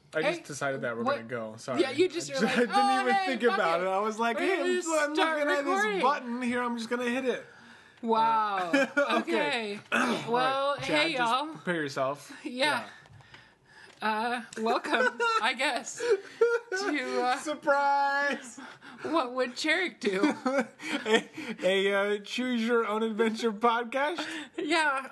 I just decided that we're going to go. Sorry. Yeah, you just, I didn't even think about it. I was like, hey, I'm looking at this button here. I'm just going to hit it. Wow. Okay. Well, right. hey, Chad, y'all. Just prepare yourself. Yeah. Welcome, I guess, to surprise. What would Cherrick do? a choose your own adventure podcast. Yeah,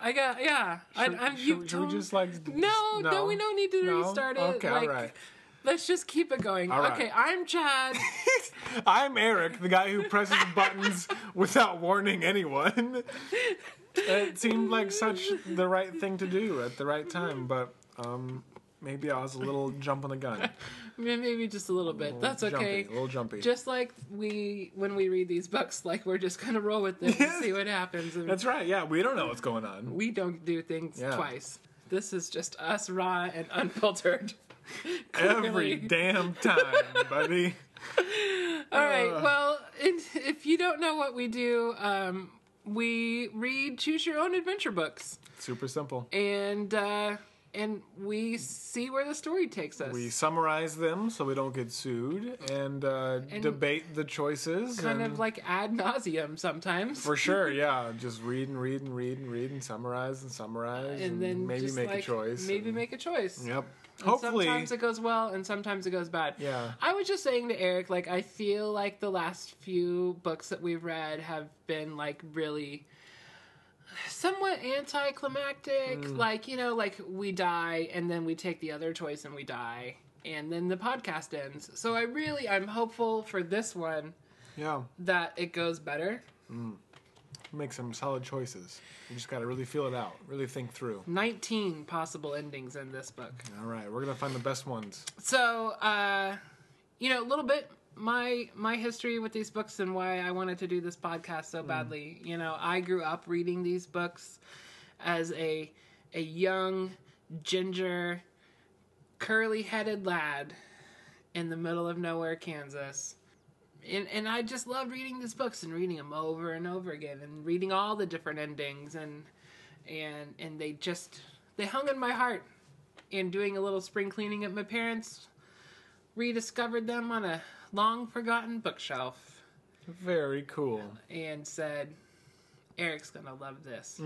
Should we just like? No, we don't need to restart it. Okay, like, all right. Let's just keep it going. All right. Okay, I'm Chad. I'm Eric, the guy who presses buttons without warning anyone. It seemed like such the right thing to do at the right time, but maybe I was a little jump on the gun. Maybe just a little bit. That's okay. A little jumpy. Just like when we read these books, like we're just gonna roll with it and see what happens. And that's right. Yeah, we don't know what's going on. We don't do things twice. This is just us raw and unfiltered. Every damn time, buddy. All right. Well, if you don't know what we do, we read choose your own adventure books. Super simple. And we see where the story takes us. We summarize them so we don't get sued and debate the choices. Kind of like ad nauseum sometimes. For sure, yeah. Just read and summarize. And then maybe make a choice. Maybe make a choice. Yep. And hopefully. Sometimes it goes well and sometimes it goes bad. Yeah. I was just saying to Eric, like, I feel like the last few books that we've read have been, like, really somewhat anticlimactic. Like, you know, like we die and then we take the other choice and we die and then the podcast ends. So I'm hopeful for this one that it goes better. Make some solid choices. You just got to really feel it out, really think through. 19 possible endings in this book. All right, we're going to find the best ones. So, you know, a little bit my history with these books and why I wanted to do this podcast so badly. You know, I grew up reading these books as a young, ginger, curly-headed lad in the middle of nowhere, Kansas. And I just loved reading these books and reading them over and over again and reading all the different endings and they hung in my heart. And doing a little spring cleaning at my parents' rediscovered them on a long forgotten bookshelf. Very cool. And said, Eric's gonna love this.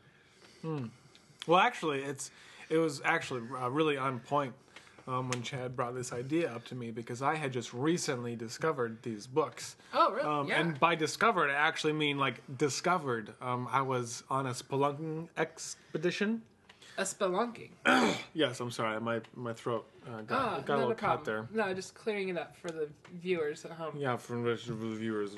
Well, actually, it was actually really on point when Chad brought this idea up to me because I had just recently discovered these books. Oh, really? Yeah. And by discovered, I actually mean like discovered. I was on a spelunking expedition. A spelunking? Yes, I'm sorry. My throat got a little cut there. No, just clearing it up for the viewers at home. Yeah, for the viewers.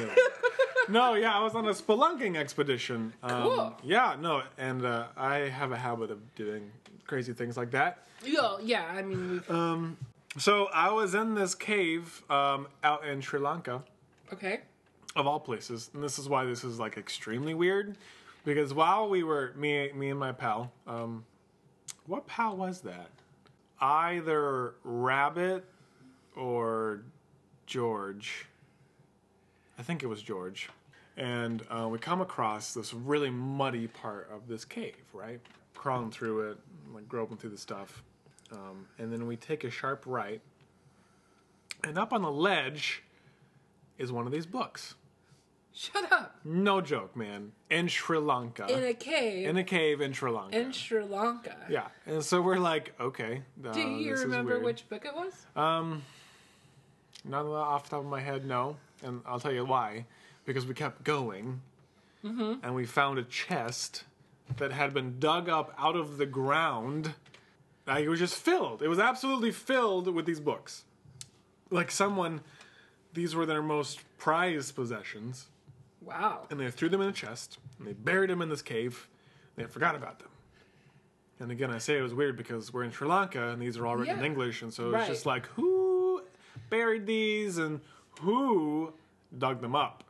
No, yeah, I was on a spelunking expedition. Cool. Yeah, no, and I have a habit of doing crazy things like that. Yeah, I mean... So I was in this cave out in Sri Lanka. Okay. Of all places. And this is why this is, like, extremely weird. Because while we were... Me and my pal... what pal was that? Either Rabbit or George. I think it was George. And we come across this really muddy part of this cave, right? Crawling through it, like groping through the stuff. And then we take a sharp right. And up on the ledge is one of these books. Shut up. No joke, man. In Sri Lanka. In a cave. In a cave in Sri Lanka. In Sri Lanka. Yeah. And so we're like, okay. Do you remember which book it was? Not off the top of my head, no. And I'll tell you why. Because we kept going. And we found a chest that had been dug up out of the ground. It was just filled. It was absolutely filled with these books. Like these were their most prized possessions. Wow. And they threw them in a chest, and they buried them in this cave, and they forgot about them. And again, I say it was weird because we're in Sri Lanka, and these are all written in English, and so it's just like, who buried these, and who dug them up?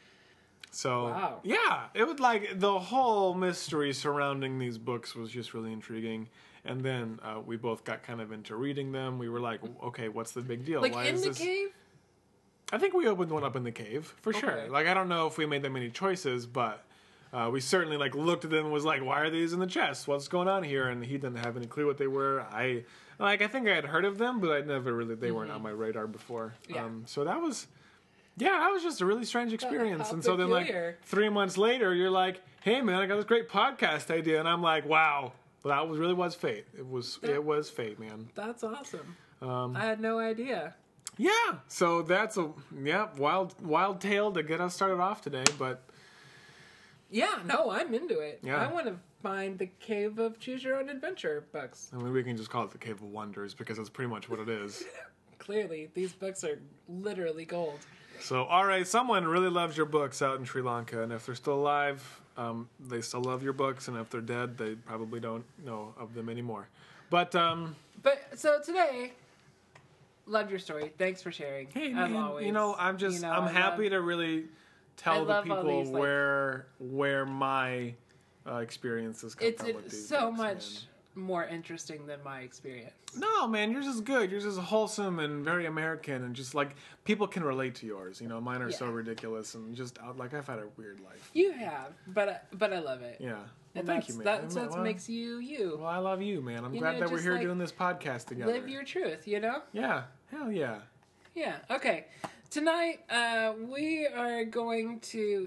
So, yeah, it was like the whole mystery surrounding these books was just really intriguing. And then we both got kind of into reading them. We were like, okay, what's the big deal? Like, why in the cave? I think we opened one up in the cave, for sure. Like, I don't know if we made that many choices, but We certainly like looked at them and was like, why are these in the chest? What's going on here? And he didn't have any clue what they were. I think I had heard of them, but I never really, they weren't on my radar before. Yeah. So that was just a really strange experience. How And so then peculiar. like 3 months later, you're like, hey man, I got this great podcast idea. And I'm like, wow. Well, that really was fate. It was fate, man. That's awesome. I had no idea. Yeah. So that's a wild tale to get us started off today, but Yeah, no, I'm into it. Yeah. I want to find the Cave of Choose Your Own Adventure books. I mean, we can just call it the Cave of Wonders because that's pretty much what it is. Clearly, these books are literally gold. So, all right, someone really loves your books out in Sri Lanka, and if they're still alive, they still love your books, and if they're dead, they probably don't know of them anymore. But so today, loved your story. Thanks for sharing. hey, as man, always. I'm happy to really tell the love all people these, like- where my experiences come from with It's these so books, much man. more interesting than my experience. No, man, yours is good. Yours is wholesome and very American, and just like people can relate to yours. You know, mine are so Yeah. ridiculous and just like I've had a weird life. You have, but I love it. Yeah. Well, And thank you, man. That's Well, what makes you you. Well, I love you, man. I'm You glad know, that we're just, here like, doing this podcast together. Live your truth, you know? Yeah. Hell yeah. Yeah. Okay. Tonight, we are going to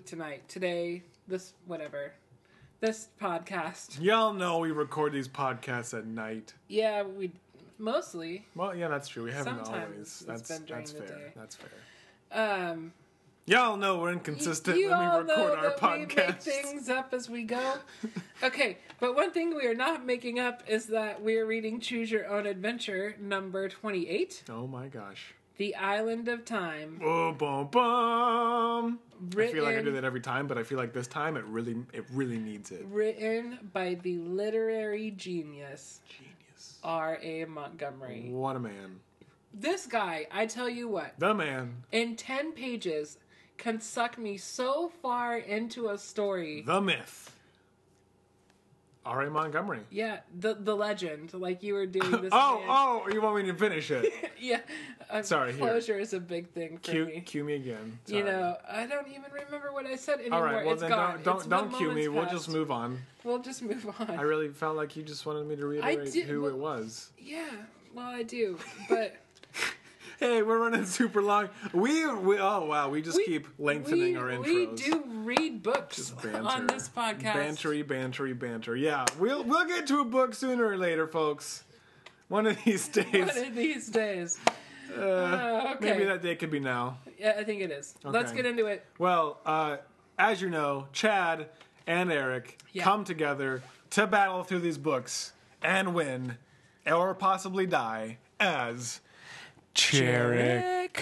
this podcast. Y'all know we record these podcasts at night. Yeah, we mostly. Well, yeah, that's true. We haven't Sometimes always. it's been during That's the fair. day. That's fair. Um, Y'all know we're inconsistent you when we all record know our that we make podcasts. things up as we go. Okay, but one thing we are not making up is that we are reading Choose Your Own Adventure number 28, Oh my gosh. The Island of Time. Boom, boom, boom. I feel like I do Written- that every time, but I feel like this time it really needs it. Written by the literary genius Genius. R.A. Montgomery. What a man. This guy, I tell you what, The man. in 10 pages can suck me so far into a story. The myth. R.A. Montgomery. Yeah, the legend, like you were doing this. Oh, you want me to finish it? Yeah. Sorry, here. Closure is a big thing for me. Cue me again. You Sorry. know, I don't even remember what I said anymore. All right, well it's then gone. don't cue me. We'll just move on. We'll just move on. I really felt like you just wanted me to reiterate did- who well- it was. Yeah, well, I do, but Hey, we're running super long. We oh wow, we just keep lengthening our intros. We do read books Just banter. on this podcast. Bantery. Yeah, we'll get to a book sooner or later, folks. One of these days. One of these days. Okay. Maybe that day could be now. Yeah, I think it is. Let's Okay. get into it. Well, as you know, Chad and Eric come together to battle through these books and win, or possibly die, as Cherrick.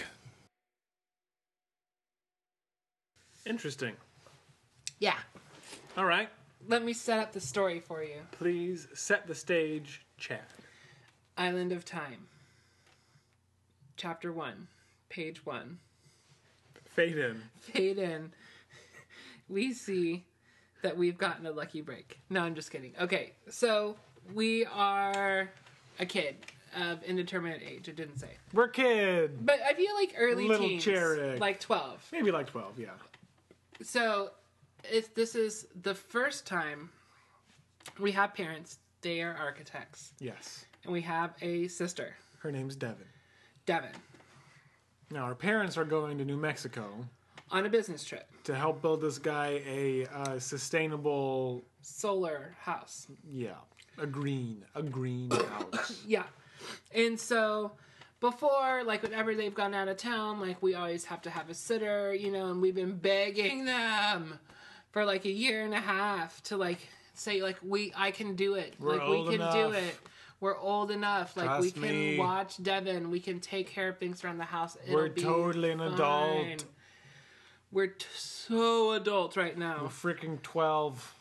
Interesting. Yeah. All right. Let me set up the story for you. Please set the stage, Chad. Island of Time. Chapter 1. Page 1. Fade in. Fade in. We see that we've gotten a lucky break. No, I'm just kidding. Okay, so we are a kid of indeterminate age. It didn't say. We're kid. But I feel like early Little teens. Cherrick. Like 12. Maybe like 12, yeah. So this is the first time we have parents. They are architects. Yes. And we have a sister, Her name's Devin. Devin, Now, our parents are going to New Mexico on a business trip. to help build this guy a sustainable, Solar house. a green house. Yeah. And so before, like, whenever they've gone out of town, like, we always have to have a sitter, you know, and we've been begging them for, like, a year and a half to, like, say, like, I can do it. We're like, old we can enough. do it. We're old enough. Like, we Trust can me. watch Devin. We can take care of things around the house. We're It'll be totally an fine. adult. We're so adult right now. We're freaking 12.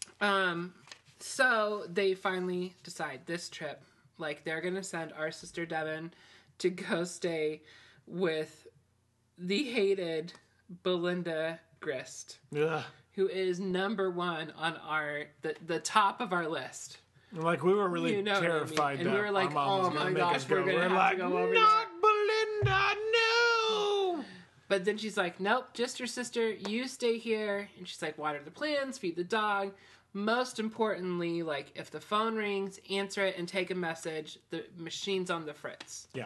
So they finally decide this trip, like, they're gonna send our sister Devin to go stay with the hated Belinda Grist, Ugh. who is number one on the top of our list. Like, we were really You know what I mean. terrified And that we were like, our mom was oh gonna my make gosh, us go. we're gonna have to like, go over not Belinda, no! But then she's like, nope, just your sister. You stay here. And she's like, water the plants, feed the dog. Most importantly, like, if the phone rings, answer it and take a message. The machine's on the fritz. Yeah.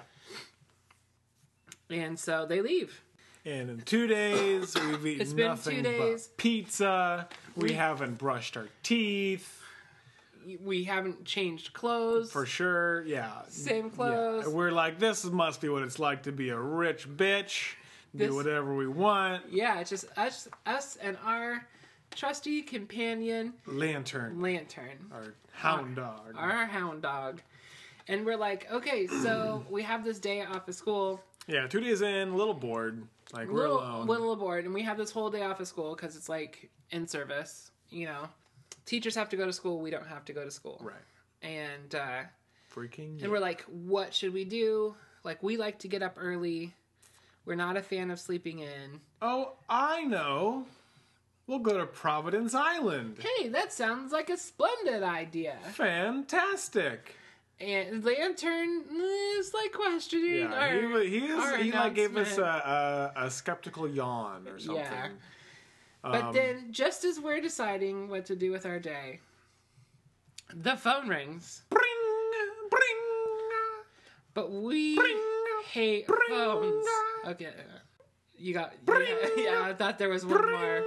And so they leave. And in 2 days, we've eaten It's been nothing 2 days. but pizza. We haven't brushed our teeth. We haven't changed clothes. For sure, yeah. Same clothes. Yeah. We're like, this must be what it's like to be a rich bitch. Do whatever we want. Yeah, it's just us and our trusty companion, Lantern. Our hound dog. Our hound dog. And we're like, okay, so we have this day off of school. Yeah, 2 days in, a little bored. Like, we're alone. Little bored. And we have this whole day off of school because it's like in service. You know, teachers have to go to school. We don't have to go to school. Right. And, Freaking. and we're like, what should we do? Like, we like to get up early. We're not a fan of sleeping in. Oh, I know. We'll go to Providence Island. Hey, that sounds like a splendid idea. Fantastic. And Lantern is like questioning Yeah, our he like gave us announcement. a skeptical yawn or something. Yeah. But then, just as we're deciding what to do with our day, the phone rings. Bring, bring, But we bring, hate bring. phones. Okay. You got... Bring. Yeah, I thought there was one Bring. more.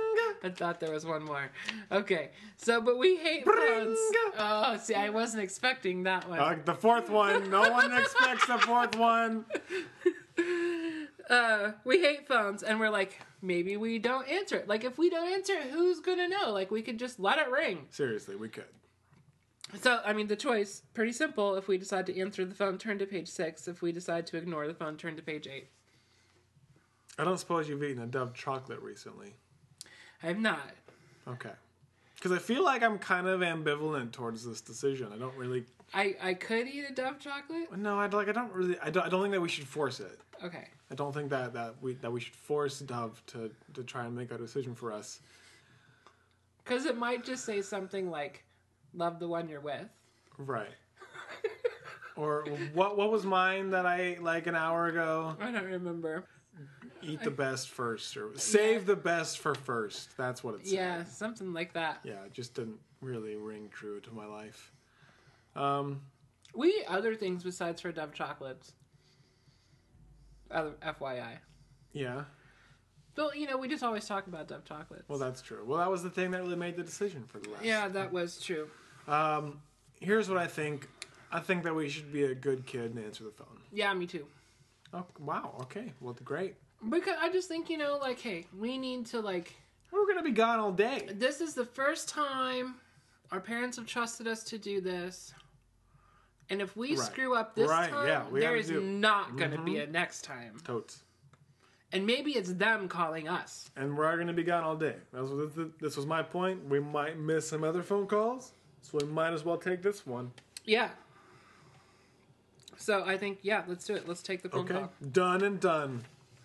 Okay. So, but we hate Bring. phones. Oh, see, I wasn't expecting that one. The fourth one. No one expects the fourth one. We hate phones, and we're like, maybe we don't answer it. Like, if we don't answer it, who's gonna know? Like, we could just let it ring. Seriously, we could. So, I mean, the choice, pretty simple. If we decide to answer the phone, turn to page 6. If we decide to ignore the phone, turn to page 8. I don't suppose you've eaten a Dove chocolate recently. I have not. Okay. Because I feel like I'm kind of ambivalent towards this decision. I don't really. I could eat a Dove chocolate. No, I don't think that we should force it. Okay. I don't think that we should force Dove to try and make a decision for us. Because it might just say something like, love the one you're with. Right. Or what was mine that I ate like an hour ago? I don't remember. Eat the best first, or save the best for first. That's what it said. Yeah, something like that. Yeah, it just didn't really ring true to my life. We eat other things besides for Dove chocolates. FYI. Yeah. Well, you know, we just always talk about Dove chocolates. Well, that's true. Well, that was the thing that really made the decision for the last. Yeah, that was true. Here's what I think. I think that we should be a good kid and answer the phone. Yeah, me too. Oh, wow. Okay. Well, great. Because I just think, you know, like, hey, we need to, like... We're going to be gone all day. This is the first time our parents have trusted us to do this. And if we screw up this time, there is not going to be a next time. Totes. And maybe it's them calling us. And we're going to be gone all day. This was my point. We might miss some other phone calls, so we might as well take this one. Yeah. So I think, yeah, let's do it. Let's take the phone call. Done and done.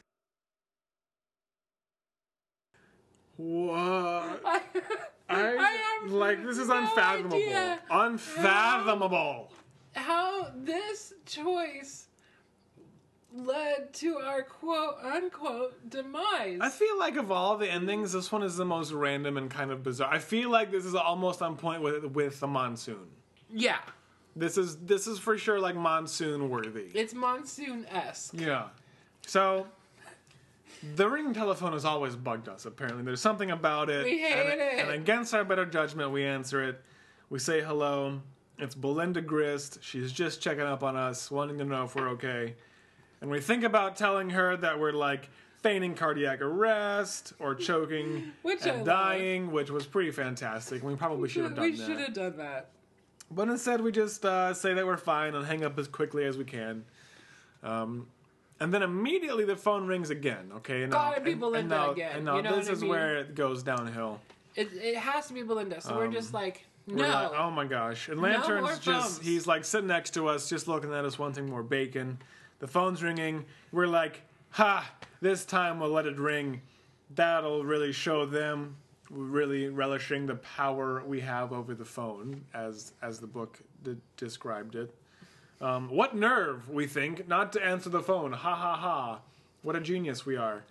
What? I have like, this is no unfathomable. idea Unfathomable. how this choice led to our quote-unquote demise. I feel like of all the endings, this one is the most random and kind of bizarre. I feel like this is almost on point with the monsoon. Yeah. This is for sure like monsoon worthy. It's monsoon-esque. Yeah. So the ringing telephone has always bugged us, apparently. There's something about it. We hate it. And against our better judgment, we answer it. We say hello. It's Belinda Grist. She's just checking up on us, wanting to know if we're okay. And we think about telling her that we're like feigning cardiac arrest or choking and dying, which was pretty fantastic. We probably should have done that. We should have done that. But instead, we just say that we're fine and hang up as quickly as we can. And then immediately the phone rings again. Okay, Gotta be Belinda again. And now You know this what I is mean? where it goes downhill. It has to be Belinda. So we're just like, no. We're like, oh my gosh. And more Lantern's phones. he's like sitting next to us, just looking at us, wanting more bacon. The phone's ringing. We're like, ha, this time we'll let it ring. That'll really show them, really relishing the power we have over the phone, as the book described it. What nerve, we think, not to answer the phone. Ha ha ha. What a genius we are.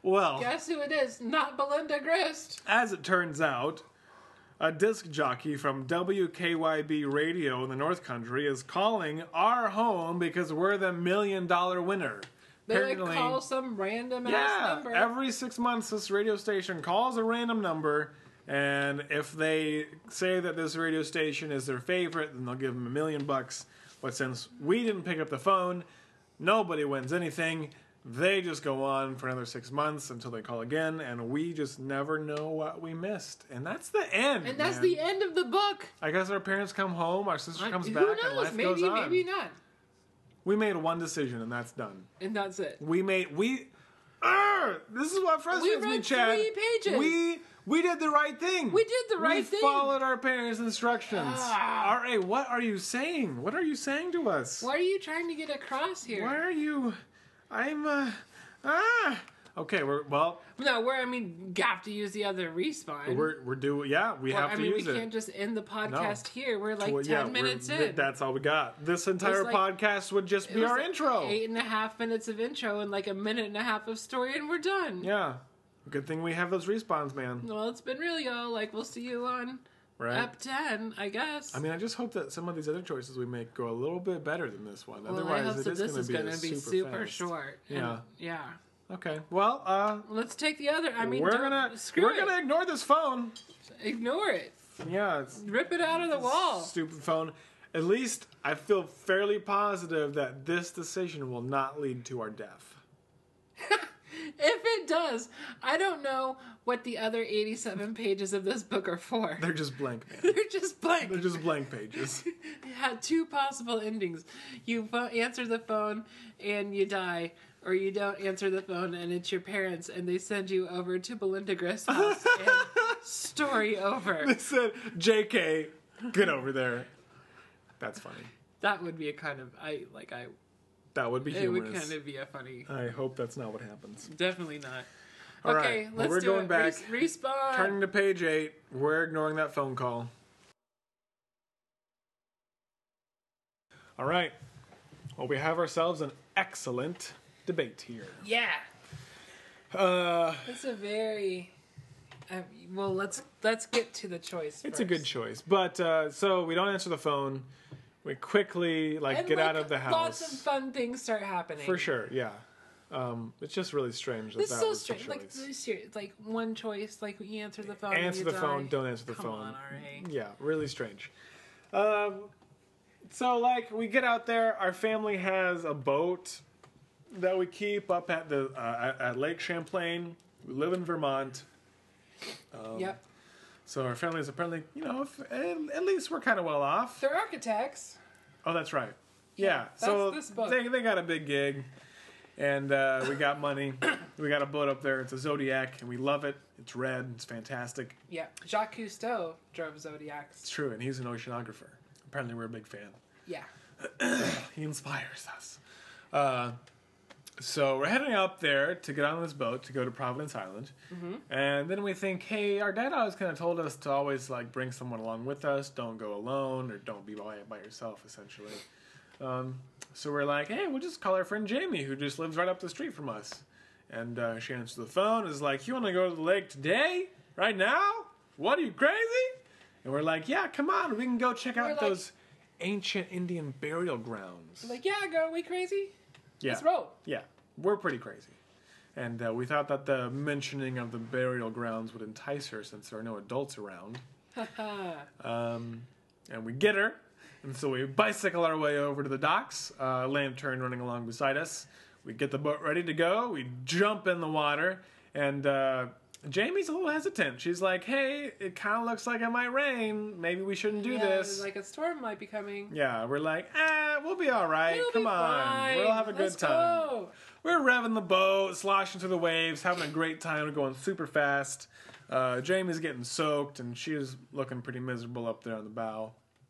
Well, Guess who it is? Not Belinda Grist. as it turns out, a disc jockey from WKYB Radio in the North Country is calling our home because we're the $1 million winner. They like call some random ass Yeah, number. every 6 months this radio station calls a random number, and if they say that this radio station is their favorite, then they'll give them $1 million. But since we didn't pick up the phone, nobody wins anything. They just go on for another 6 months until they call again, and we just never know what we missed. And that's the end. And that's man. the end of the book. I guess our parents come home, our sister comes Who back, knows? and life Maybe, goes on. maybe not. We made one decision, and that's done. And that's it. This is what frustrates We me, read Chad. 3 pages. We did the right thing. We did the right thing. We followed our parents' instructions. R.A., what are you saying? What are you saying to us? What are you trying to get across here? Why are you... Okay, well... No, have to use the other respawn. We're doing... Yeah, we have to use it. We can't just end the podcast here. We're like 10 minutes in. That's all we got. This entire like- podcast would just be our intro. 8.5 minutes of intro and like 1.5 minutes of story, and we're done. Yeah. Good thing we have those respawns, man. Well, it's been real, y'all. Like, we'll see you on Right? Ep 10, I guess. I mean, I just hope that some of these other choices we make go a little bit better than this one. well, Otherwise, I hope it that is this going is to going to be super fast. short. Yeah. And, yeah. Okay. Well, Let's take the other. I mean, we're screw it. gonna ignore this phone. Ignore it. Yeah, it's Rip it out of the wall. stupid phone. At least I feel fairly positive that this decision will not lead to our death. If it does, I don't know what the other 87 pages of this book are for. They're just blank, man. They're just blank. They're just blank pages. You had 2 possible endings. You answer the phone and you die, or you don't answer the phone and it's your parents and they send you over to Belinda Grist's house and story over. They said, "JK, get over there." That's funny. That would be a kind of That would be it humorous. would kind of be a funny. I hope that's not what happens. Definitely not. All Okay, right. let's we're do going it. back. Respawn. Turning to page 8. We're ignoring that phone call. All right. Well, we have ourselves an excellent debate here. Yeah. It's a very. Well, let's get to the choice. It's first. a good choice. But, so we don't answer the phone. We quickly, And, get out of the house. Lots of fun things start happening. For sure, yeah. It's just really strange that It's that so was strange. the Like, choice. serious. Like, one choice. Like, you answer the phone. Answer and you the phone, die. don't answer the Come phone. on, R.A. Yeah, really strange. So, we get out there. Our family has a boat that we keep up at the at Lake Champlain. We live in Vermont. Yep. So our family is apparently, at least we're kind of well off. They're architects. Oh, that's right. Yeah. So that's this book. they got a big gig, and we got money. We got a boat up there. It's a Zodiac, and we love it. It's red. It's fantastic. Yeah. Jacques Cousteau drove Zodiacs. It's true, and he's an oceanographer. Apparently, we're a big fan. Yeah. He inspires us. So we're heading up there to get on this boat to go to Providence Island. Mm-hmm. And then we think, hey, our dad always kind of told us to always bring someone along with us. Don't go alone, or don't be by yourself, essentially. So we're like, hey, we'll just call our friend Jamie, who just lives right up the street from us. And she answers the phone, is like, you want to go to the lake today? Right now? What, are you crazy? And we're like, yeah, come on, we can go check out those ancient Indian burial grounds. Like, yeah, girl, we crazy? Yeah. Let's roll. Yeah, we're pretty crazy. And we thought that the mentioning of the burial grounds would entice her since there are no adults around. And we get her. And so we bicycle our way over to the docks, Lantern running along beside us. We get the boat ready to go. We jump in the water. And Jamie's a little hesitant. She's like, hey, it kind of looks like it might rain. Maybe we shouldn't do this. Like a storm might be coming. Yeah, we're like, we'll be all right. It'll Come be on. fine. We'll have a Let's good time. go. We're revving the boat, sloshing through the waves, having a great time. We're going super fast. Jamie's getting soaked, and she's looking pretty miserable up there on the bow.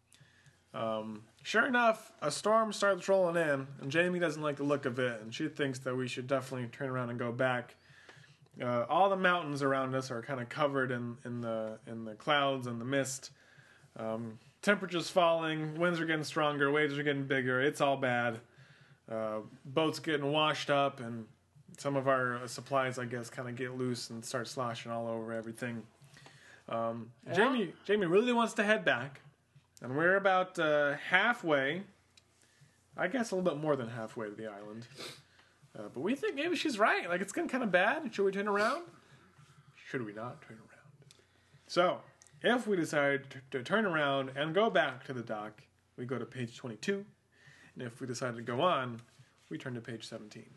Sure enough, a storm starts rolling in, and Jamie doesn't like the look of it, and she thinks that we should definitely turn around and go back. All the mountains around us are kind of covered in the clouds and the mist. Temperature's falling, winds are getting stronger, waves are getting bigger. It's all bad. Boat's getting washed up, and some of our supplies, I guess, kind of get loose and start sloshing all over everything. Jamie really wants to head back, and we're about halfway. I guess a little bit more than halfway to the island. But we think maybe she's right. Like, it's getting kind of bad. Should we turn around? Should we not turn around? So, if we decide to turn around and go back to the dock, we go to page 22. And if we decide to go on, we turn to page 17.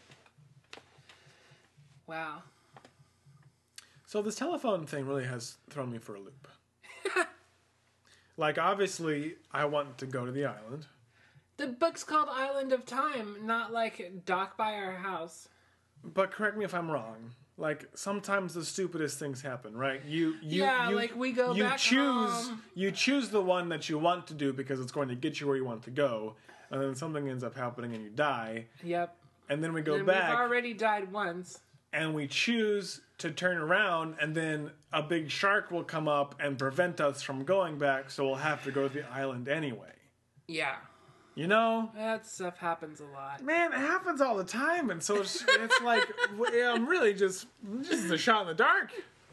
Wow. So this telephone thing really has thrown me for a loop. Like, obviously, I want to go to the island. The book's called Island of Time, not like Dock by Our House. But correct me if I'm wrong. Like, sometimes the stupidest things happen, right? You like we go back home. You choose the one that you want to do because it's going to get you where you want to go, and then something ends up happening and you die. Yep. And then we go back. We've already died once. And we choose to turn around, and then a big shark will come up and prevent us from going back, so we'll have to go to the island anyway. Yeah. You know? That stuff happens a lot. Man, it happens all the time, and so it's like, I'm really just a shot in the dark.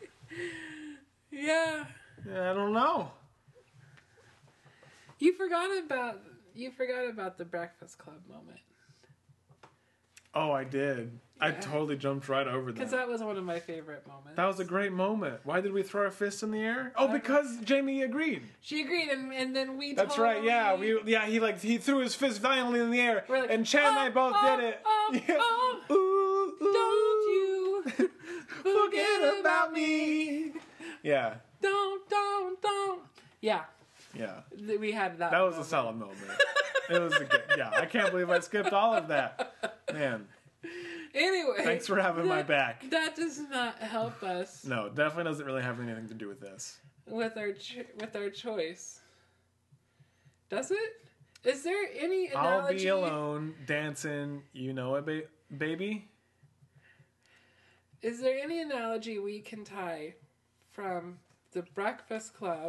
Yeah. I don't know. You forgot about the Breakfast Club moment. Oh, I did. Yeah. I totally jumped right over that. Because that was one of my favorite moments. That was a great moment. Why did we throw our fists in the air? Oh, because Jamie agreed. She agreed, and then we. That's right. Yeah, he threw his fist violently in the air, like, and Chad and I both did it. Don't you forget about me? Yeah. Don't. Yeah. Yeah. We had that. That was a solid moment. It was I can't believe I skipped all of that. Man. Anyway. Thanks for having my back. That does not help us. No, definitely doesn't really have anything to do with this. With our choice. Does it? Is there any analogy? I'll be alone, dancing, you know it, baby? Is there any analogy we can tie from the Breakfast Club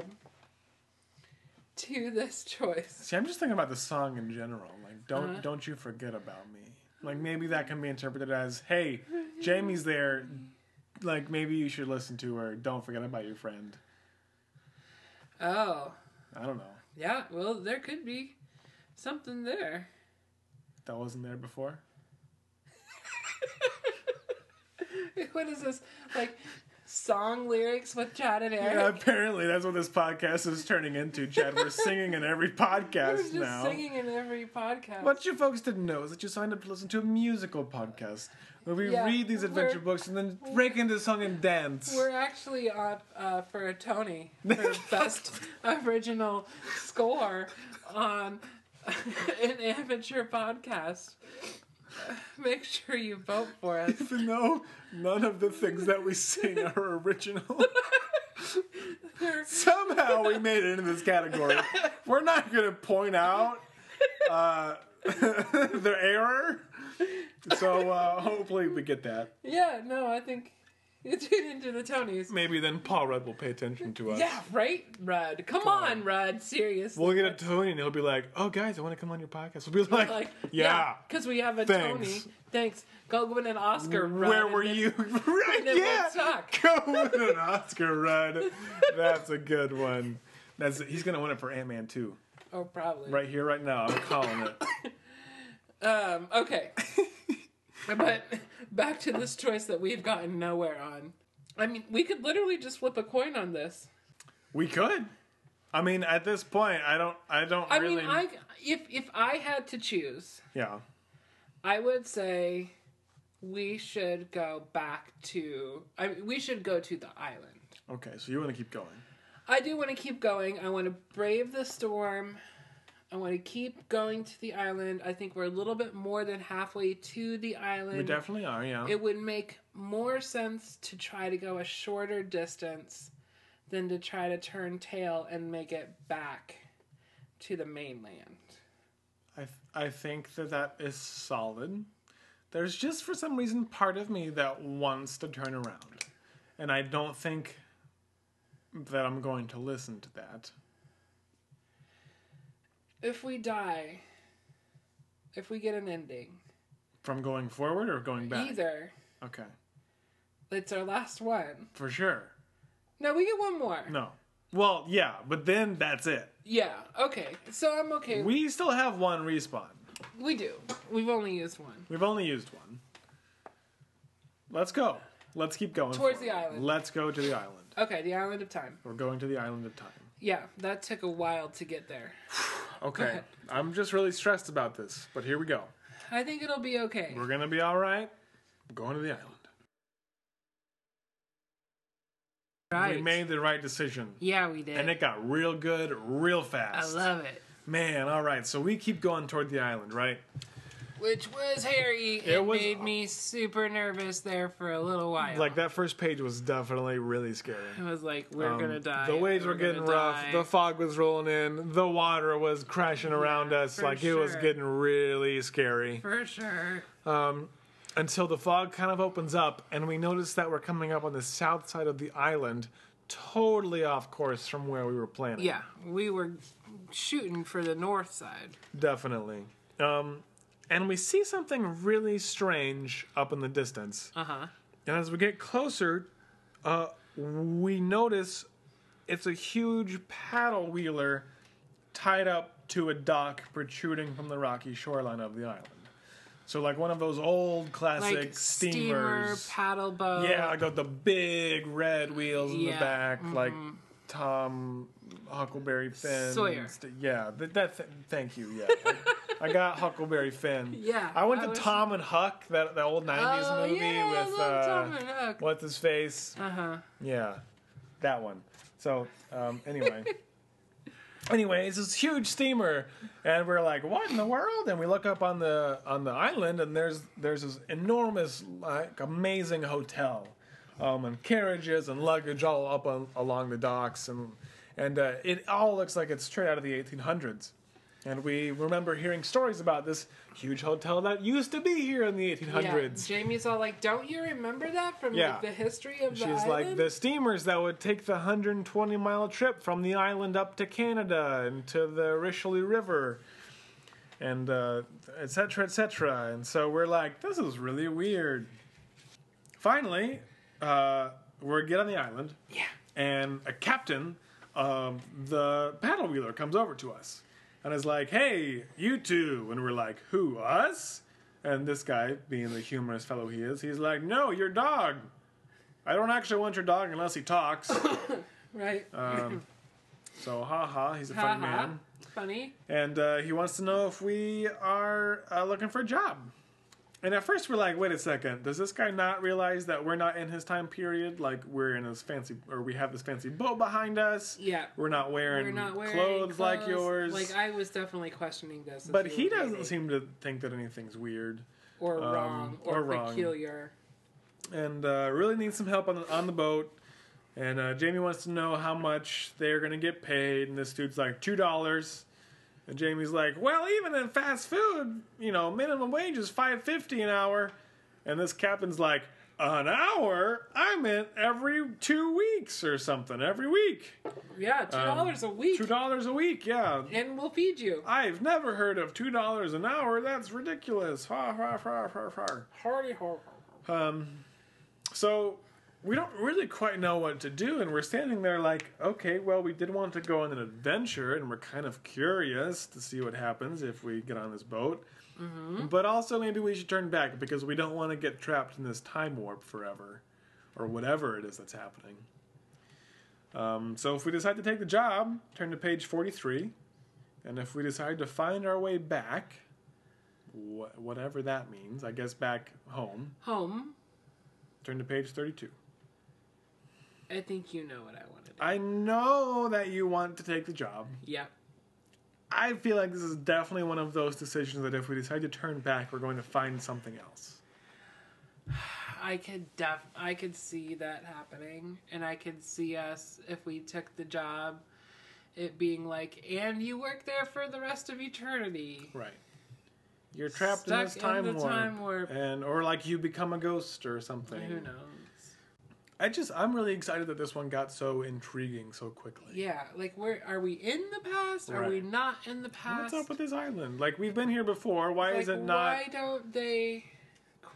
to this choice? See, I'm just thinking about the song in general. Like, don't you forget about me. Like, maybe that can be interpreted as, hey, Jamie's there. Like, maybe you should listen to her. Don't forget about your friend. Oh. I don't know. Yeah, well, there could be something there. That wasn't there before? What is this? Like, song lyrics with Chad and Eric? Yeah, apparently that's what this podcast is turning into, Chad. We're singing in every podcast now. We're just singing in every podcast. What you folks didn't know is that you signed up to listen to a musical podcast where we read these adventure books and then break into song and dance. We're actually on for a Tony for Best Original Score on an amateur podcast. Make sure you vote for us. Even though none of the things that we sing are original. Somehow we made it into this category. We're not going to point out the error. So hopefully we get that. Yeah, no, I think you tune into the Tonys. Maybe then Paul Rudd will pay attention to us. Yeah, right, Rudd. Come on, Rudd. Seriously. We'll get a Tony and he'll be like, oh, guys, I want to come on your podcast. We'll be like yeah. Because we have a Tony. Thanks. Go win an Oscar, Rudd. Where were you? Right, yeah. Go win an Oscar, Rudd. That's a good one. He's going to win it for Ant-Man 2. Oh, probably. Right here, right now. I'm calling it. Okay. But back to this choice that we've gotten nowhere on. I mean, we could literally just flip a coin on this. We could. I mean, at this point, I don't really. I mean, if I had to choose, yeah, I would say we should go back to. We should go to the island. Okay, so you want to keep going? I do want to keep going. I want to brave the storm. I want to keep going to the island. I think we're a little bit more than halfway to the island. We definitely are, yeah. It would make more sense to try to go a shorter distance than to try to turn tail and make it back to the mainland. I think that is solid. There's just, for some reason, part of me that wants to turn around. And I don't think that I'm going to listen to that. If we die, if we get an ending, From going forward or going back? Either. Okay. It's our last one. For sure. No, we get one more. No. Well, yeah, but then that's it. Yeah, okay. So I'm okay. We still have one respawn. We do. We've only used one. We've only used one. Let's go. Let's keep going. Towards the island. Let's go to the island. Okay, the Island of Time. We're going to the island of time. Yeah, that took a while to get there. Okay. I'm just really stressed about this, but here we go. I think it'll be okay. We're going to be all right. We're going to the island. Right. We made the right decision. Yeah, we did. And it got real good real fast. I love it. Man, all right. So we keep going toward the island, right? Which was hairy. It made me super nervous there for a little while. Like, that first page was definitely really scary. It was like, we're going to die. The waves were getting rough. The fog was rolling in. The water was crashing around us. Like, it was getting really scary. For sure. Until the fog kind of opens up, and we notice that we're coming up on the south side of the island, totally off course from where we were planning. Yeah, we were shooting for the north side. Definitely. And we see something really strange up in the distance. Uh-huh. And as we get closer, we notice it's a huge paddle wheeler tied up to a dock protruding from the rocky shoreline of the island. So like one of those old classic Like steamers. steamer, paddle boat. Yeah, I got the big red wheels in the back, like Tom Huckleberry Finn. Sawyer. Yeah, thank you. Yeah, I got Huckleberry Finn. Yeah, I went to Tom and Huck, that old '90s movie with Tom and Huck. what's his face? Yeah, that one. So anyway. Anyways, this huge steamer, and we're like, "What in the world?" And we look up on the island, and there's this enormous, like, amazing hotel, and carriages and luggage all up along the docks, and it all looks like it's straight out of the 1800s. And we remember hearing stories about this huge hotel that used to be here in the 1800s. Yeah, Jamie's all like, "Don't you remember that from like, the history of the island?" She's like, the steamers that would take the 120-mile trip from the island up to Canada and to the Richelieu River, and et cetera, et cetera. And so we're like, this is really weird. Finally, we get on the island, and a captain, the paddle wheeler, comes over to us. And is like, "Hey, you two." And we're like, "Who, us?" And this guy, being the humorous fellow he is, he's like, "No, your dog. I don't actually want your dog unless he talks." Right. So, he's a funny man. Funny. And he wants to know if we are looking for a job. And at first we're like, wait a second, does this guy not realize that we're not in his time period? Like, we're in his fancy, or we have this fancy boat behind us. Yeah. We're not wearing clothes like yours. Like, I was definitely questioning this. But he doesn't seem to think that anything's weird. Or wrong. Or peculiar. And really needs some help on the boat. And Jamie wants to know how much they're going to get paid. And this dude's like, $2. And Jamie's like, well, even in fast food, minimum wage is $5.50 an hour. And this captain's like, an hour? I meant every 2 weeks or something. Every week. Yeah, $2 a week. $2 a week, yeah. And we'll feed you. I've never heard of $2 an hour. That's ridiculous. Ha, ha, ha, ha, ha. Hardy ho. So we don't really quite know what to do, and we're standing there like, okay, well, we did want to go on an adventure, and we're kind of curious to see what happens if we get on this boat. Mm-hmm. But also maybe we should turn back because we don't want to get trapped in this time warp forever, or whatever it is that's happening. So if we decide to take the job, turn to page 43, and if we decide to find our way back, whatever that means, I guess back home. Turn to page 32. I think you know what I want to do. I know that you want to take the job. Yep. I feel like this is definitely one of those decisions that if we decide to turn back, we're going to find something else. I could see that happening, and I could see us, if we took the job, it being like, and you work there for the rest of eternity. Right. You're trapped in this time warp. Or like you become a ghost or something. Who knows? I'm really excited that this one got so intriguing so quickly. Yeah, like are we in the past? Right. Are we not in the past? What's up with this island? Like, we've been here before. Why is it not? Why don't they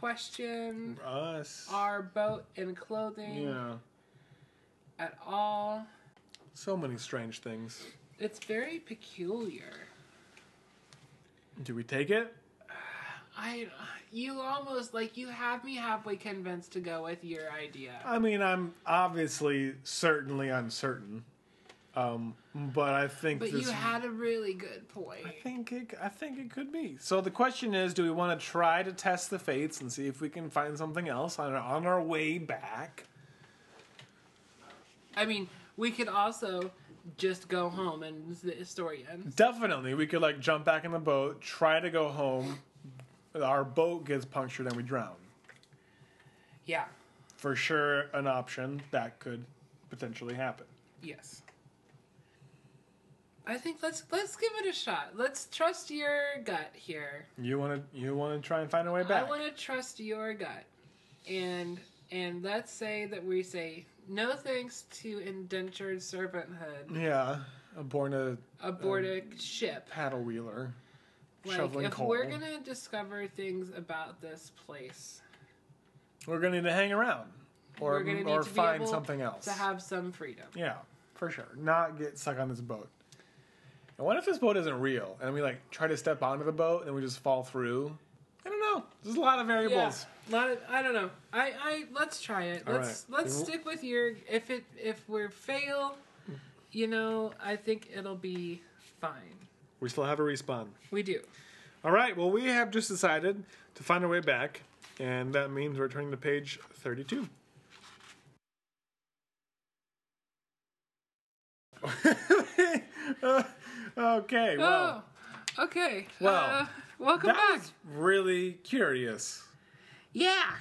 question Us. our boat and clothing Yeah. at all. So many strange things. It's very peculiar. Do we take it? You almost, like, you have me halfway convinced to go with your idea. I mean, I'm obviously certainly uncertain. But I think But you had a really good point. I think it could be. So the question is, do we want to try to test the fates and see if we can find something else on our way back? I mean, we could also just go home and the story ends. Definitely, we could like jump back in the boat, try to go home. Our boat gets punctured and we drown. Yeah. For sure, an option that could potentially happen. Yes. I think let's give it a shot. Let's trust your gut here. You want to try and find a way back. I want to trust your gut, and let's say that we say no thanks to indentured servanthood. Yeah, aboard a ship. Paddle wheeler. Like, shoveling if coal. we're gonna discover things about this place, We're gonna need to hang around, or we're gonna need or to be find able something else. to have some freedom. Yeah, for sure. Not get stuck on this boat. And what if this boat isn't real and we like try to step onto the boat and we just fall through? I don't know. There's a lot of variables. Yeah, I don't know. Let's try it. All Let's right. stick with your. If we fail, I think it'll be fine. We still have a respawn. We do. All right. Well, we have just decided to find our way back, and that means we're turning to page 32. Okay. Well, Okay. Well, welcome that back. was really curious. Yeah.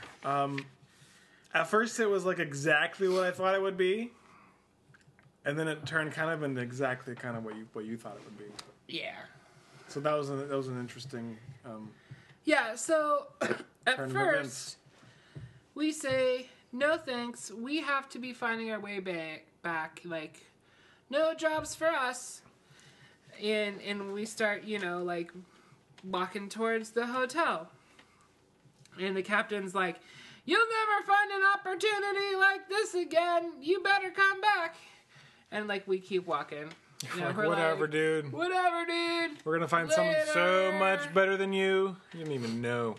At first, it was like exactly what I thought it would be, and then it turned kind of into exactly kind of what you thought it would be. Yeah. So that was an interesting Yeah. So at turn of first, events. we say no thanks. We have to be finding our way back. Like, no jobs for us. And we start, like walking towards the hotel. And the captain's like, "You'll never find an opportunity like this again. You better come back." And like we keep walking. Like, we're whatever, like, dude. Whatever, dude. We're gonna find something so Later. much better than you. You didn't even know.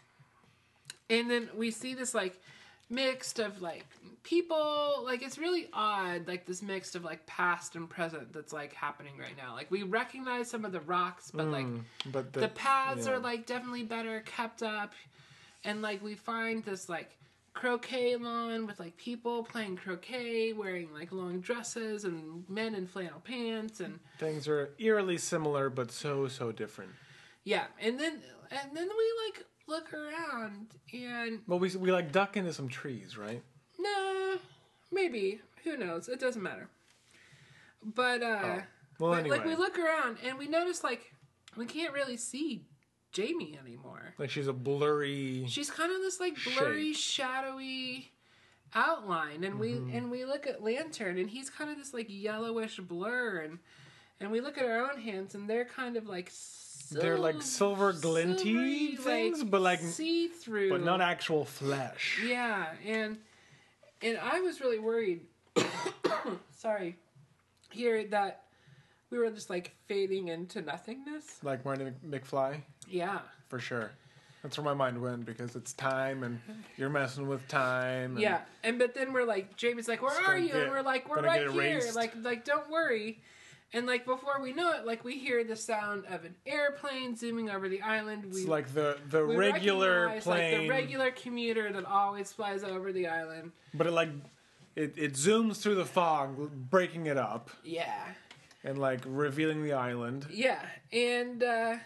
And then we see this like mixed of like people, like it's really odd, like this mix of like past and present that's like happening right now. Like we recognize some of the rocks, but like But the paths yeah. are like definitely better kept up. And like we find this like croquet lawn with like people playing croquet wearing like long dresses and men in flannel pants and Things are eerily similar, but so different. yeah. And then we like look around and Well, we like duck into some trees, right? no, maybe, who knows, it doesn't matter. But Well, but, anyway, like we look around and we notice like we can't really see Jamie anymore. like she's a blurry. She's kind of this like blurry, shadowy outline, and we look at Lantern, and he's kind of this like yellowish blur, and we look at our own hands, and they're kind of like They're like silver glinty silvery, things, but like see through, but not actual flesh. Yeah, and I was really worried. Sorry, here that we were just like fading into nothingness. Like Marty McFly, Yeah. for sure. That's where my mind went because it's time and you're messing with time. And Yeah, but then we're like, Jamie's like, "Where It's are gonna you?" get- And we're like, "We're gonna right get here." erased. Like, don't worry. And like before we know it, like we hear the sound of an airplane zooming over the island. It's like the regular recognize, plane, like the regular commuter that always flies over the island. but it zooms through the fog, breaking it up Yeah, and like revealing the island. yeah, and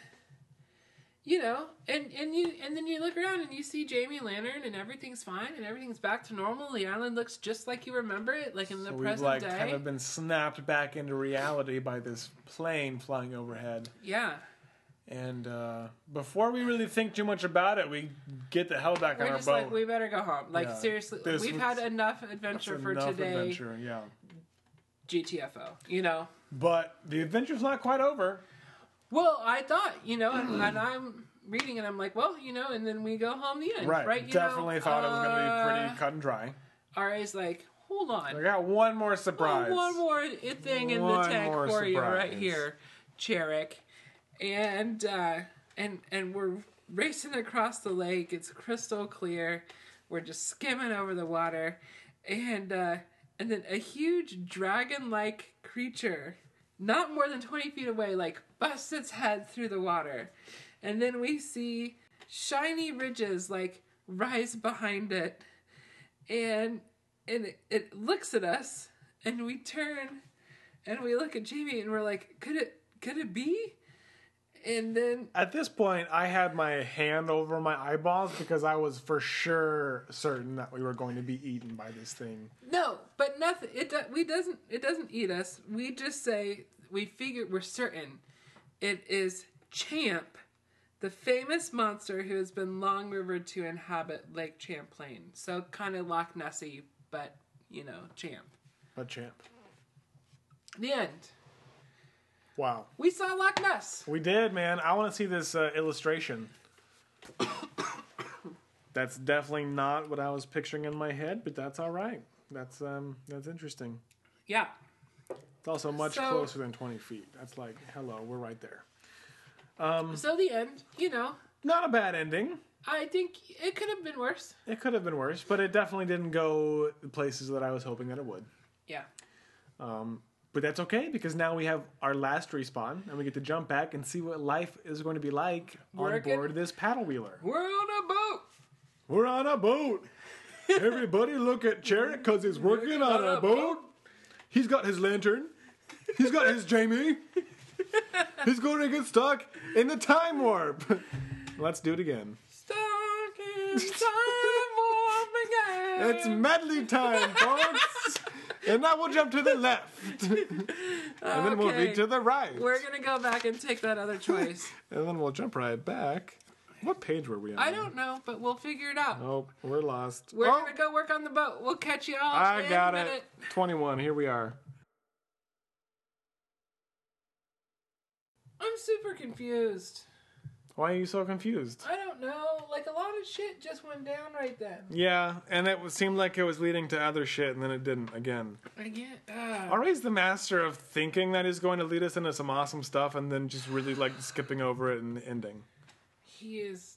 and then you look around and you see Jamie and Lantern, and everything's fine and everything's back to normal. The island looks just like you remember it, like in the So we've present like day. kind of been snapped back into reality by this plane flying overhead. Yeah. And before we really think too much about it, we get the hell back on We're our just boat. like, we better go home. Like, Yeah. seriously, This we've was- had enough adventure That's for enough today. adventure, yeah. GTFO, you know? But the adventure's not quite over. Well, I thought, and I'm reading and I'm like, well, and then we go home the end. Right. Right. Definitely thought it was going to be pretty cut and dry. RA's like, hold on. I got one more surprise. One more thing in the tank for you right here, Cherrick. And we're racing across the lake. It's crystal clear. We're just skimming over the water. And then a huge dragon-like creature, not more than 20 feet away, like busts its head through the water. And then we see shiny ridges like rise behind it. And it looks at us, and we turn, and we look at Jamie, and we're like, could it be? And then at this point, I had my hand over my eyeballs because I was for sure certain that we were going to be eaten by this thing. No, but nothing. It doesn't eat us. We just say we're certain it is Champ, the famous monster who has been long rumored to inhabit Lake Champlain. So kind of Loch Nessie, but, Champ. A champ. The end. Wow. We saw Loch Ness. We did, man. I want to see this illustration. That's definitely not what I was picturing in my head, but that's all right. That's interesting. Yeah. It's also much closer than 20 feet. That's like, hello, we're right there. So the end, Not a bad ending. I think it could have been worse. It could have been worse, but it definitely didn't go the places that I was hoping that it would. Yeah. But that's okay, because now we have our last respawn, and we get to jump back and see what life is going to be like on board this paddle wheeler. We're on a boat. We're on a boat. Everybody look at Cherrick, because he's working on a boat. He's got his lantern. He's got his Jamie. He's going to get stuck in the time warp. Let's do it again. Stuck in time warp again. It's medley time, folks. And now we'll jump to the left. And then we'll be to the right. We're going to go back and take that other choice. And then we'll jump right back. What page were we on? I don't know, but we'll figure it out. Nope, we're lost. We're going to go work on the boat. We'll catch you all I in got a minute. it. 21, here we are. I'm super confused. Why are you so confused? I don't know. Like, a lot of shit just went down right then. Yeah, and it seemed like it was leading to other shit, and then it didn't again. Ari's the master of thinking that he's going to lead us into some awesome stuff, and then just really, like, skipping over it and ending. He is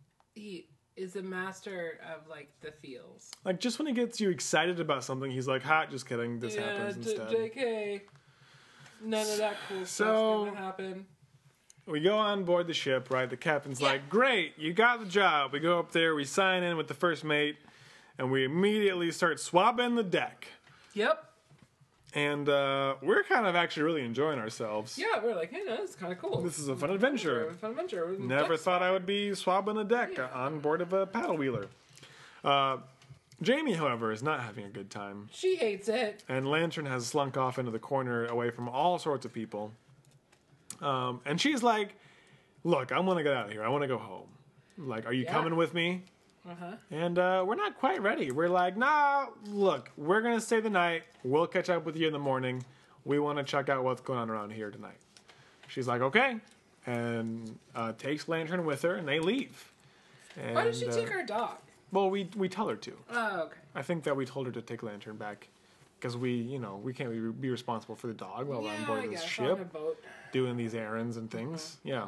a master of, like, the feels. Like, just when he gets you excited about something, he's like, ha, just kidding, this happens instead. JK. None of that cool stuff's gonna happen. We go on board the ship, right? The captain's like, great, you got the job. We go up there, we sign in with the first mate, and we immediately start swabbing the deck. Yep. And we're kind of actually really enjoying ourselves. Yeah, we're like, hey, no, this is kind of cool. This is a fun adventure. Never thought I would be swabbing a deck on board of a paddle wheeler. Jamie, however, is not having a good time. She hates it. And Lantern has slunk off into the corner away from all sorts of people. And she's like, look, I want to get out of here. I want to go home. Like, are you coming with me? Uh-huh. And we're not quite ready. We're like, nah, look, we're going to stay the night. We'll catch up with you in the morning. We want to check out what's going on around here tonight. She's like, okay. And takes Lantern with her, and they leave. And, why did she take our dog? Well, we tell her to. Oh, okay. I think that we told her to take Lantern back. Because we can't be responsible for the dog while we're on board this ship. On a boat. Doing these errands and things. Mm-hmm.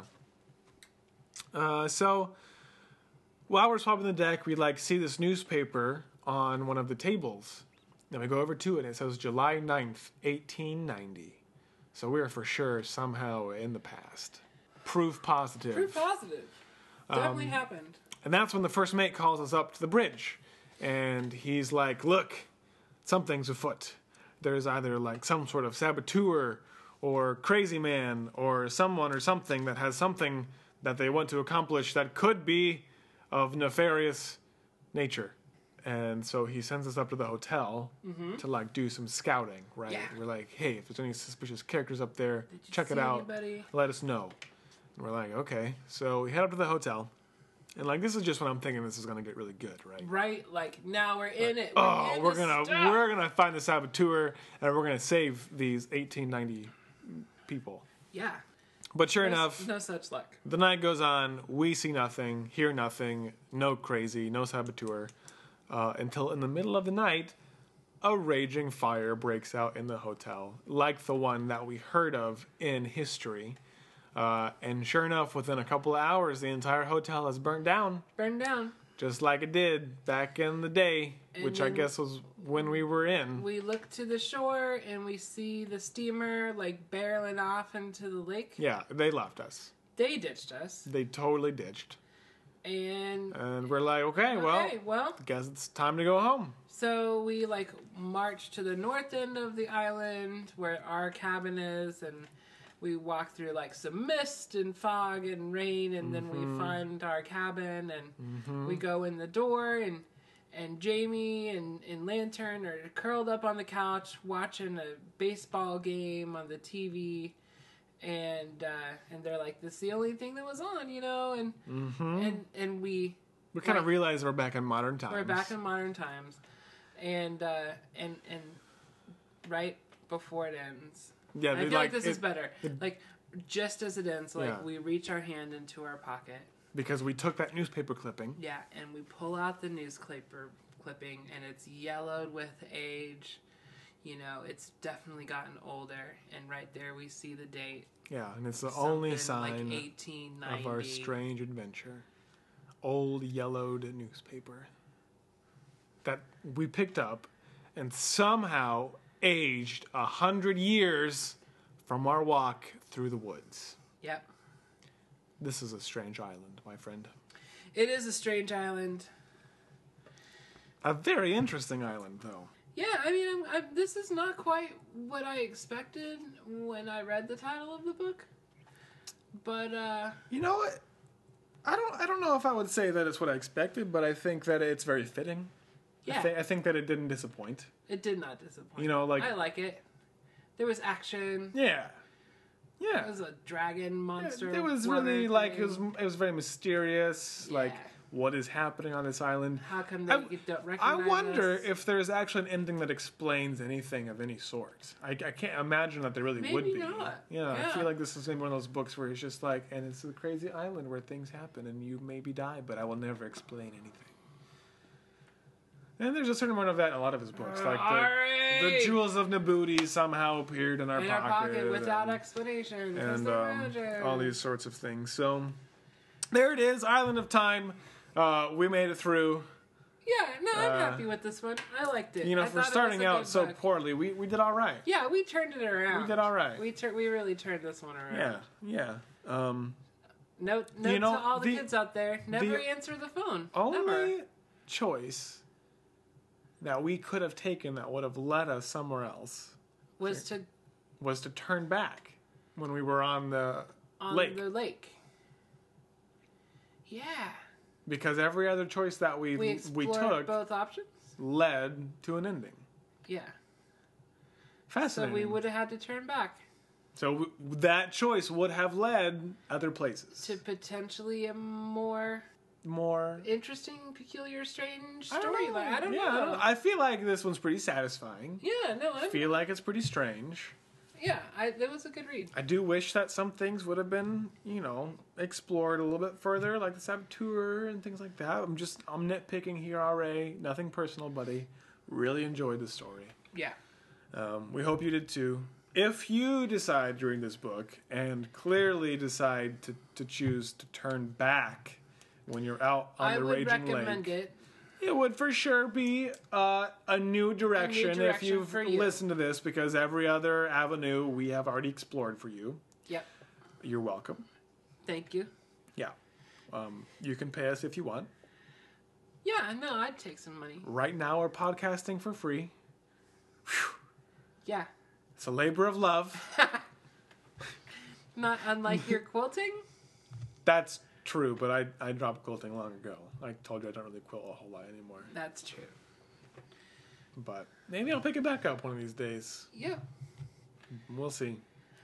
Yeah. So while we're swapping the deck, we see this newspaper on one of the tables. Then we go over to it, and it says July 9th, 1890. So we're for sure somehow in the past. Proof positive. Proof positive. Definitely happened. And that's when the first mate calls us up to the bridge. And he's like, look, something's afoot. There's either some sort of saboteur or crazy man or someone or something that has something that they want to accomplish that could be of nefarious nature. And so he sends us up to the hotel to do some scouting, right? Yeah. We're like, hey, if there's any suspicious characters up there, check it out. Anybody? Let us know. And we're like, okay. So we head up to the hotel. And this is just when I'm thinking this is gonna get really good, right? Right, now we're in it. We're gonna find the saboteur and we're gonna save these 1890 people. Yeah. But sure enough, no such luck. the night goes on. We see nothing, hear nothing, no crazy, no saboteur. Until in the middle of the night, a raging fire breaks out in the hotel, like the one that we heard of in history. And sure enough, within a couple of hours, the entire hotel has burnt down. Burned down. Just like it did back in the day, which I guess was when we were in. We look to the shore and we see the steamer like barreling off into the lake. Yeah, they left us. They ditched us. They totally ditched. And we're like, okay, well, guess it's time to go home. So we like march to the north end of the island where our cabin is, and we walk through like some mist and fog and rain, and then we find our cabin, and we go in the door, and Jamie and Lantern are curled up on the couch watching a baseball game on the TV, and they're like, "This is the only thing that was on," you know, and we kind of realize we're back in modern times. We're back in modern times, and right before it ends. Yeah, I feel like this is better. Like, just as it ends, like, we reach our hand into our pocket. Because we took that newspaper clipping. Yeah, and we pull out the newspaper clipping, and it's yellowed with age. You know, it's definitely gotten older. And right there, we see the date. Yeah, and it's the only sign like 1890. of our strange adventure. Old yellowed newspaper that we picked up and somehow aged 100 years from our walk through the woods. Yep. This is a strange island, my friend. It is a strange island. A very interesting island, though. Yeah, I mean, this is not quite what I expected when I read the title of the book. But, you know what? I don't know if I would say that it's what I expected, but I think that it's very fitting. Yeah. I think that it didn't disappoint. It did not disappoint. You know, like, I like it. There was action. Yeah. Yeah. It was a dragon monster. It was really like it was very mysterious. Yeah. Like, what is happening on this island? How come they don't recognize I wonder us? if there's actually an ending that explains anything of any sort. I can't imagine that there really would be. Maybe not. Yeah, I Yeah. feel like this is maybe one of those books where it's just like, and it's a crazy island where things happen and you maybe die, but I will never explain anything. And there's a certain amount of that in a lot of his books. Like the Jewels of Nabuti somehow appeared in our pocket without explanation. And all these sorts of things. So there it is, Island of Time. We made it through. Yeah, no, I'm happy with this one. I liked it. You know, for starting out so poorly, we did all right. Yeah, we turned it around. We did all right. We really turned this one around. Yeah. Note to all the kids out there: never answer the phone. Only choice that we could have taken that would have led us somewhere else was to turn back when we were on the lake. Yeah. Because every other choice that we took both options led to an ending. Yeah. Fascinating. So we would have had to turn back. So that choice would have led other places to potentially a more interesting, peculiar, strange storyline. I don't know. I feel like this one's pretty satisfying. Yeah, no, I feel like it's pretty strange. Yeah, it was a good read. I do wish that some things would have been, explored a little bit further, like the saboteur and things like that. I'm nitpicking here already. Nothing personal, buddy. Really enjoyed the story. Yeah. We hope you did too. If you decide during this book and clearly decide to choose to turn back when you're out on the raging lake, I would recommend it. It would for sure be a new direction if you've listened to this, because every other avenue we have already explored for you. Yep. You're welcome. Thank you. Yeah. You can pay us if you want. Yeah, no, I'd take some money. Right now we're podcasting for free. Whew. Yeah. It's a labor of love. Not unlike your quilting? That's true, but I dropped quilting long ago. I told you I don't really quilt a whole lot anymore. That's true. But maybe I'll pick it back up one of these days. Yeah. We'll see.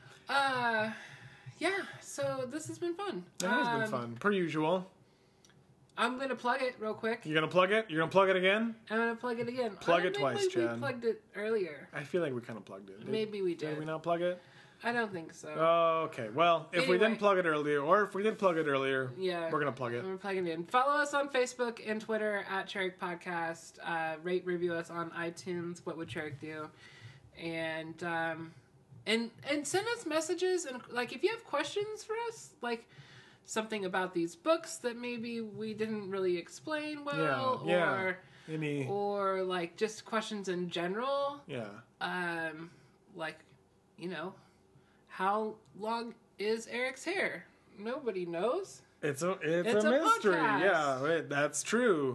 Yeah, so this has been fun. It has been fun, per usual. I'm going to plug it real quick. You're going to plug it? You're going to plug it again? I'm going to plug it again. Plug it twice, Chad. We plugged it earlier. I feel like we kind of plugged it. Maybe we did. Did we not plug it? I don't think so. Oh, okay. Well, if we Anyway. didn't plug it earlier, or if we did plug it earlier, Yeah. we're gonna plug it. We're plugging it in. Follow us on Facebook and Twitter at Cherrick Podcast. Rate, review us on iTunes. What would Cherrick do? And send us messages, and like if you have questions for us, like something about these books that maybe we didn't really explain well, Yeah. Any? or like just questions in general. Yeah. Like, you know, how long is Eric's hair? Nobody knows. It's a It's a mystery. podcast. Yeah, right, that's true.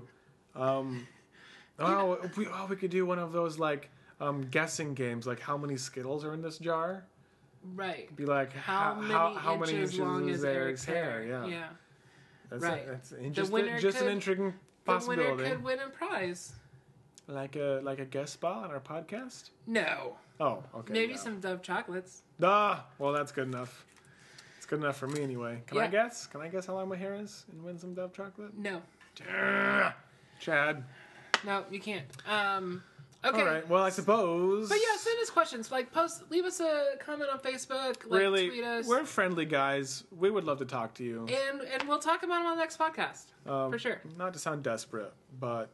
We could do one of those like guessing games, like how many Skittles are in this jar. Right. Be like How many inches long is Eric's hair? Yeah. That's Right. That's The just, winner just an could- intriguing The possibility. winner could win a prize. Like a guest spot on our podcast. No. Oh, okay. Maybe no. some Dove chocolates. Well, that's good enough. It's good enough for me anyway. Can I Yeah. guess? Can I guess how long my hair is and win some Dove chocolate? No. Chad. No, you can't. Okay. All right. Well, I suppose. But yeah, send us questions. Like, leave us a comment on Facebook. Like, Really, tweet us. we're friendly guys. We would love to talk to you. And we'll talk about them on the next podcast. For sure. Not to sound desperate, but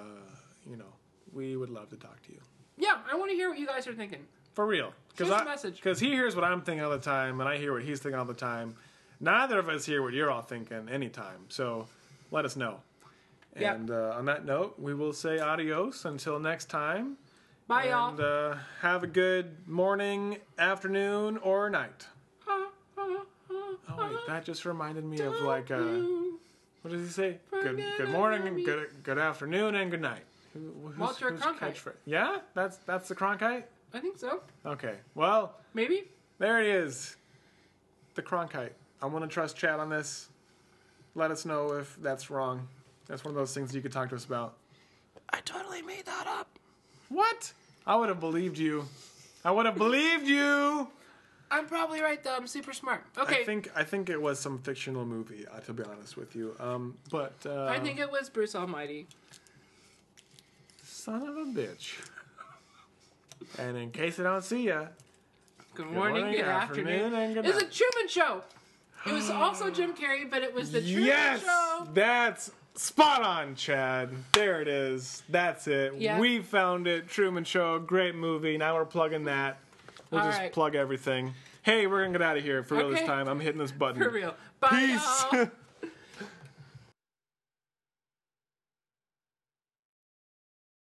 we would love to talk to you. Yeah, I want to hear what you guys are thinking. For real. Shoot us a message. Because he hears what I'm thinking all the time, and I hear what he's thinking all the time. Neither of us hear what you're all thinking anytime. So let us know. Yep. And on that note, we will say adios until next time. Bye, y'all. And have a good morning, afternoon, or night. Oh, wait, that just reminded me of like, what does he say? Good morning, good afternoon, and good night. Walter Cronkite. catchphrase? Yeah? That's the Cronkite? I think so. Okay. Well, Maybe. there it is. The Cronkite. I want to trust Chad on this. Let us know if that's wrong. That's one of those things you could talk to us about. I totally made that up. What? I would have believed you. I would have believed you. I'm probably right, though. I'm super smart. Okay. I think it was some fictional movie, to be honest with you. But I think it was Bruce Almighty. son of a bitch. And in case I don't see ya, Good morning, good afternoon. and good It's a night. Truman Show. It was also Jim Carrey, but it was the Truman Yes, Show. that's spot on, Chad. There it is. That's it. Yeah. We found it. Truman Show, great movie. Now we're plugging that. We'll All just right. plug everything. Hey, we're gonna get out of here for real this Okay. time. I'm hitting this button. For real. Bye, Peace. y'all.